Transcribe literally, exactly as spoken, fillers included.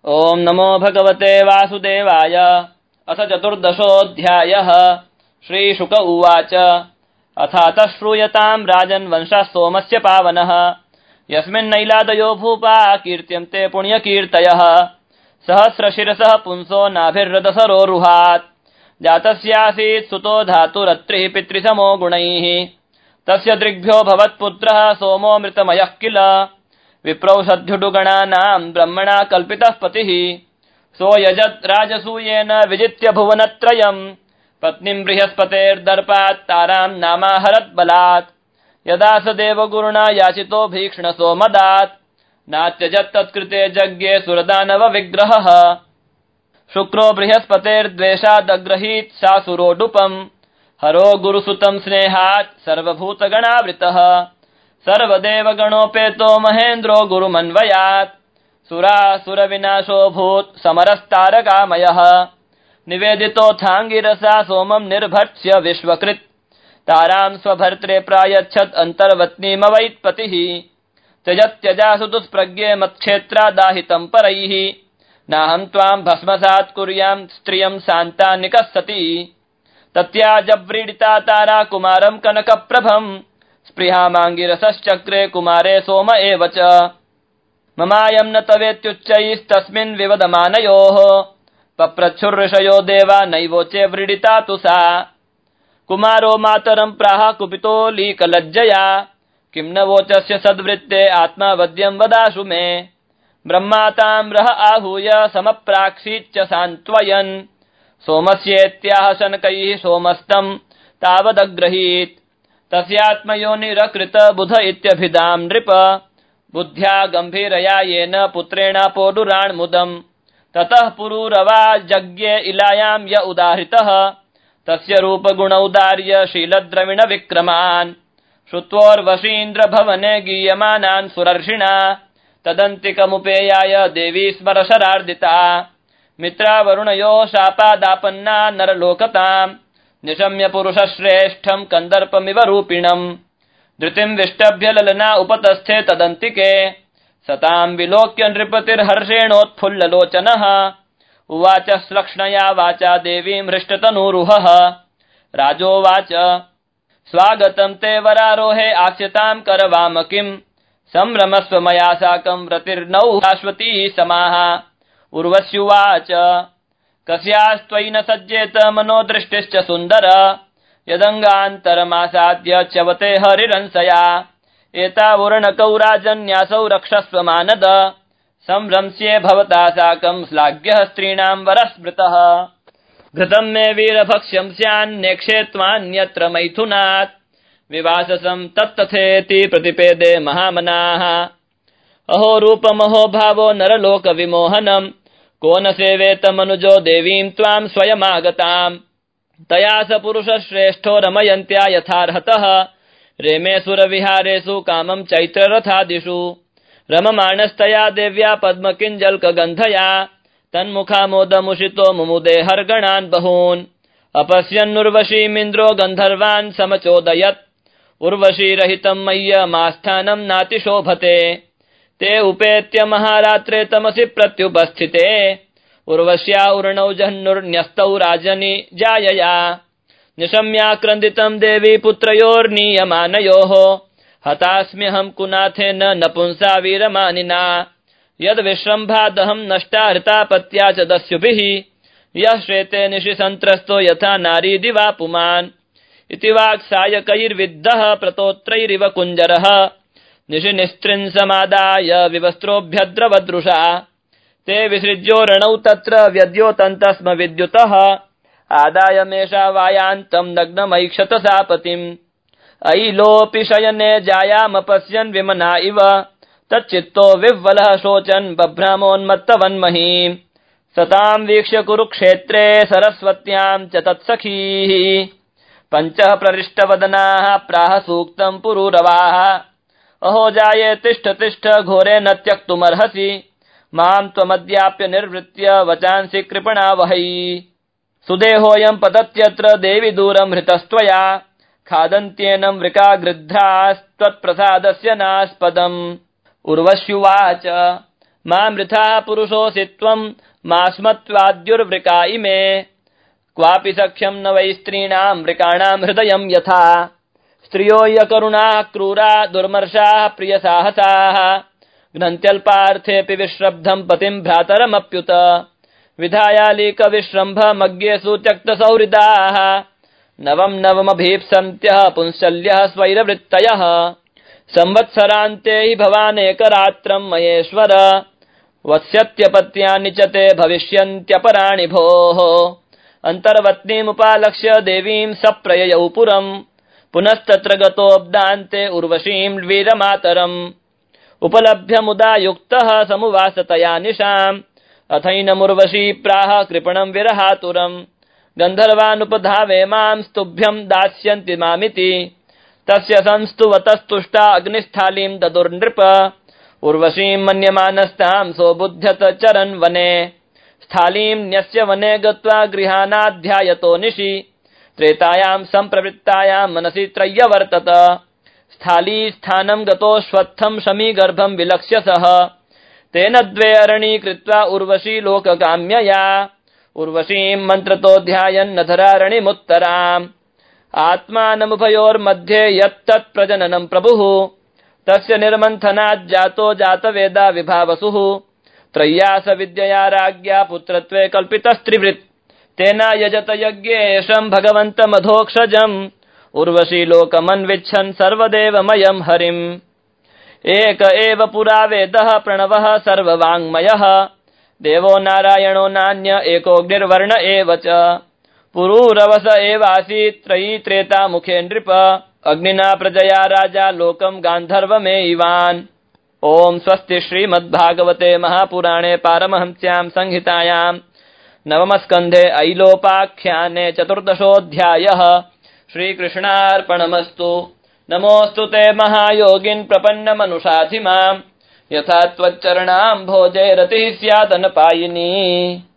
ओम नमो भगवते वासुदेवाय। अथ चतुर्दशोऽध्यायः। श्रीशुक उवाच अथातः श्रूयताम् राजन् वंशः सोमस्य पावनः यस्मिन्नैलादयो भूपा कीर्त्यन्ते पुण्यकीर्तयः सहस्रशिरसः पुंसो नाभिर्रदसरोरुहात् जातस्यासीत् सुतो धातुरत्रिः पितृसमो गुणैः तस्य दृग्भ्यो भवत्पुत्रः सोमो मृतमयः किल विप्रौषध्युडुगणानाम् ब्रह्मणा कल्पितः पतिः सो यजत् राजसूयेन विजित्य भुवनत्रयम् पत्नीम् बृहस्पतेर्दर्पात् ताराम् नामाहरत् बलात् यदा स देवगुरुणा याचितो भीक्ष्णसो मदात् नात्यजत् तत्कृते यज्ञे सुरदानव विग्रहः शुक्रो बृहस्पतेर्द्वेषादग्रहीत् सासुरोडुपम् हरो गुरुसुतम् स्नेहात् सर्वभूतगणावृतः सर्वदेवगणोपेतो महेन्द्रो गुरुमन्वयात् सुरासुरविनाशोऽभूत् समरस्तारकामयः निवेदितोऽथाङ्गिरसा सोमम् निर्भर्त्स्य विश्वकृत् ताराम् स्वभर्त्रे प्रायच्छत् अन्तर्वत्नीमवैत्पतिः त्यजत्यजासु दुष्प्रज्ञे मत्क्षेत्रादाहितम् परैः नाहम् त्वाम् भस्मसात् कुर्याम् स्त्रियम् सान्तानिकः सती तत्याजव्रीडिता तारा कुमारम् कनकप्रभम् स्पृहामाङ्गिरसश्चक्रे कुमारे सोम एव च ममायम् न तवेत्युच्चैस्तस्मिन् विवदमानयोः पप्रच्छुर्ऋषयो देवा नैवोचे व्रीडिता तु सा कुमारो मातरम् प्राह कुपितो लीकलज्जया किम् न वोचस्य सद्वृत्ते आत्मा वद्यम् वदाशु मे ब्रह्माताम् रह आहूय समप्राक्षीच्च सान्त्वयन् सोमस्येत्याह शनकैः सोमस्तम् तावदग्रहीत् तस्यात्मयोनिरकृत बुध इत्यभिधाम् नृप बुद्ध्या गम्भीरया येन पुत्रेणापोडुराण्मुदम् ततः पुरूरवा जज्ञे इलायाम् य उदाहृतः तस्य रूपगुणौदार्य शीलद्रविण विक्रमान् श्रुत्वोर्वशीन्द्र भवने गीयमानान् सुरर्षिणा तदन्तिकमुपेयाय देवी स्मरशरार्दिता मित्रावरुणयो शापादापन्ना नरलोकताम् निशम्य पुरुषश्रेष्ठम् कन्दर्पमिव रूपिणम् धृतिम् विष्टभ्य ललना उपतस्थे तदन्तिके सताम् विलोक्य नृपतिर्हर्षेणोत्फुल्ललोचनः उवाच श्लक्ष्णया वाचा देवीम् हृष्टतनूरुहः राजोवाच स्वागतम् ते वरारोहे आस्यताम् करवाम किम् संभ्रमस्व मया साकम् रतिर्नौ शाश्वती समाः उर्वश्युवाच कस्यास्त्वयि न सज्जेत मनोदृष्टिश्च सुन्दर यदङ्गान्तरमासाद्य च्यवते हरिरंसया एतावुर्णकौ राजन्यासौ रक्षस्व मानद संभ्रंस्ये भवता साकम् श्लाघ्यः स्त्रीणाम् वरस्मृतः घृतम् मे वीरभक्ष्यम् स्यान्नेक्षे त्वान्यत्र मैथुनात् विवाससम् तत्तथेति प्रतिपेदे महामनाः अहो रूपमहो भावो नरलोक विमोहनम् को न सेवेत मनुजो देवीम् त्वाम् स्वयमागताम् तया स पुरुषश्रेष्ठो रमयन्त्या यथार्हतः रेमे सुरविहारेषु कामम् चैत्ररथादिषु रममाणस्तया देव्या पद्मकिञ्जल्कगन्धया तन्मुखामोदमुषितो मुमुदे हर्गणान् बहून् अपश्यन्नुर्वशीमिन्द्रो गन्धर्वान् समचोदयत् उर्वशीरहितम् मय्यमास्थानम् नातिशोभते ते उपेत्य महारात्रे तमसि प्रत्युपस्थिते उर्वश्या उर्णौ जह्नुर्न्यस्तौ राजनि जायया निशम्याक्रन्दितम् देवी पुत्रयोर्नीयमानयोः हतास्म्यहम् कुनाथेन नपुंसा वीरमानिना यद्विश्रम्भादहम् नष्टा हृतापत्या च दस्युभिः यः श्वेते निशि सन्त्रस्तो यथा नारी दिवा पुमान् इति वाक्सायकैर्विद्धः प्रतोत्रैरिव कुञ्जरः निशि निस्त्रिंसमादाय विवस्त्रोऽभ्यद्रवदृशा ते विसृज्योरणौ तत्र व्यद्योतन्तस्म विद्युतः आदाय मेषा वायान्तम् नग्नमैक्षत सा पतिम् अयिलोऽपि शयने जायामपश्यन् विमना इव तच्चित्तो विह्वलः शोचन् बभ्रामोन्मत्तवन्महीम् सताम् वीक्ष्य कुरुक्षेत्रे सरस्वत्याम् च तत्सखीः पञ्चः प्ररिष्टवदनाः प्राह सूक्तम् पुरूरवाः अहो जाये तिष्ठ तिष्ठ घोरे न त्यक्तुमर्हसि माम् त्वमद्याप्य निर्वृत्य वचांसि कृपणावहै सुदेहोऽयम् पतत्यत्र देवि दूरम् हृतस्त्वया खादन्त्येनम् वृका गृध्रास्त्वत्प्रसादस्य नास्पदम् उर्वश्युवाच मामृथा पुरुषोऽसि त्वं मास्मत्वाद्युर्वृका इमे क्वापि सख्यं न वै स्त्रीणां वृकाणां हृदयं यथा स्त्रियो यकरुणाः क्रूरा दुर्मर्षाः प्रियसाहसाः घ्नन्त्यल्पार्थेऽपि विश्रब्धं पतिं भ्रातरमप्युत विधायालीकविश्रम्भमग्येषु त्यक्तसौहृदाः नवं नवमभीप्सन्त्यः पुंसल्यः स्वैरवृत्तयः संवत्सरान्ते हि भवानेकरात्रं महेश्वर वत्स्यत्यपत्यानि च ते भविष्यन्त्यपराणि भोः अन्तर्वत्नीमुपालक्ष्य देवीं सप्रययौ पुरम् पुनस्तत्र गतोऽब्दान्ते उर्वशीं वीरमातरम् उपलभ्य मुदा युक्तः समुवासतया निशाम् अथैनमुर्वशी प्राह कृपणं विरहातुरम् गन्धर्वानुपधावे मां स्तुभ्यं दास्यन्ति मामिति तस्य संस्तुवतस्तुष्टा अग्निस्थालीं ददुर्नृप उर्वशीं मन्यमानस्तां सोबुध्यत चरन् वने स्थालीं न्यस्य वने गत्वा गृहानाध्यायतो निशि त्रेतायां सम्प्रवृत्तायां मनसि त्रय्यवर्तत स्थाली स्थानं गतोऽश्वत्थं शमीगर्भं विलक्ष्य सः तेन द्वे अरणी कृत्वा उर्वशी लोककाम्यया उर्वशीं मन्त्रतोऽध्यायन्नधरारणिमुत्तराम् आत्मानमुभयोर्मध्ये यत्तत् प्रजननं प्रभुः तस्य निर्मन्थनाज्जातो जातवेदा विभावसुः त्रय्यास विद्यया राज्ञा पुत्रत्वे कल्पितस्त्रिवृत् तेन यजत यज्ञेशं भगवन्तमधोक्षजम् उर्वशी लोकमन्विच्छन् सर्वदेवमयं हरिम् एक एव पुरा वेदः प्रणवः सर्ववाङ्मयः देवो नारायणो नान्य एकोऽग्निर्वर्ण एव च पुरूरवस एवासीत् त्रयी त्रेता मुखे नृप अग्निना प्रजया राजा लोकं गान्धर्वमेवान् ओम स्वस्ति श्रीमद्भागवते महापुराणे पारमहंस्यां संहितायां नवमस्कन्धे ऐलोपाख्याने चतुर्दशोऽध्यायः श्रीकृष्णार्पणमस्तु। नमोऽस्तु ते महायोगिन् प्रपन्नमनुषाधि मां यथा त्वच्चरणाम्भोजे रतिः स्यादनपायिनी।